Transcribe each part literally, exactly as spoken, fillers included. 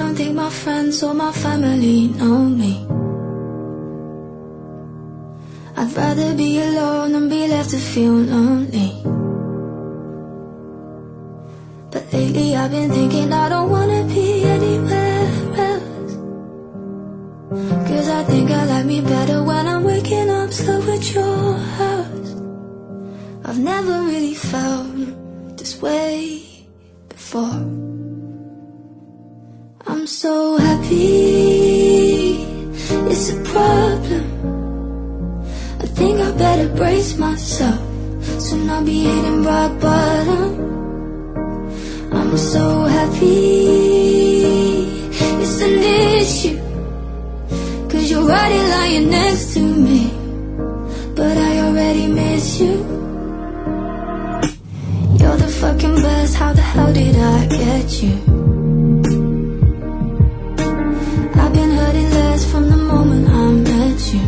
don't think my friends or my family know me. I'd rather be alone than be left to feel lonely. But lately I've been thinking I don't wanna be anywhere else, 'cause I think I like me better when I'm waking up slow at your house. I've never really felt this way before. I'm so happy, it's a problem. I think I better brace myself, soon I'll be hitting rock bottom. I'm so happy, it's an issue, 'cause you're already lying next to me, but I already miss you. You're the fucking best, how the hell did I get you? I've been hurting less from the moment I met you.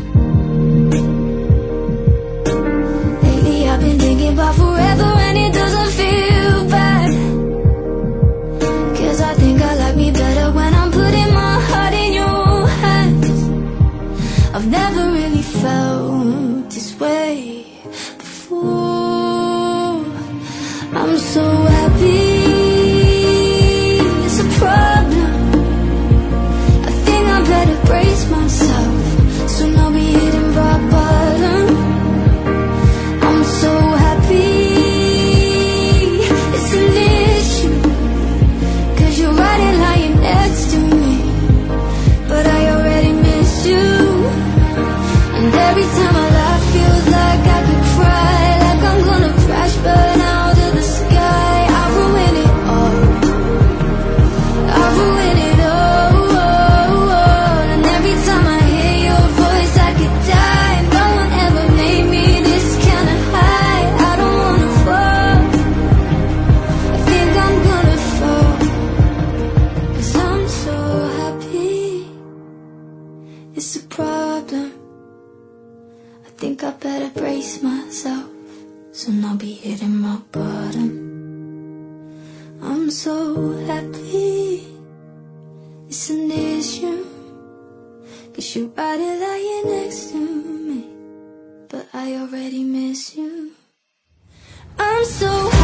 Lately I've been thinking about forever and it doesn't feel bad, 'cause I think I like me better when I'm putting my heart in your hands. I've never really felt this way before. I'm so happy, it's a problem. I think I better brace myself, soon I'll be hitting rock bottom. I'm so happy, it's an issue, 'cause you're right and lying next to me, but I already miss you. And every time I laugh feels like I could cry, like I'm gonna crash, burn out of the sky. I ruin it all, I ruin it all, oh, oh. And every time I hear your voice I could die. No one ever made me this kind of high. I don't wanna fall, I think I'm gonna fall, 'cause I'm so happy, it's a problem. I think I better brace myself, soon I'll be hitting rock bottom. I'm so happy, it's an issue, 'cause you're right here lying next to me, but I already miss you. I'm so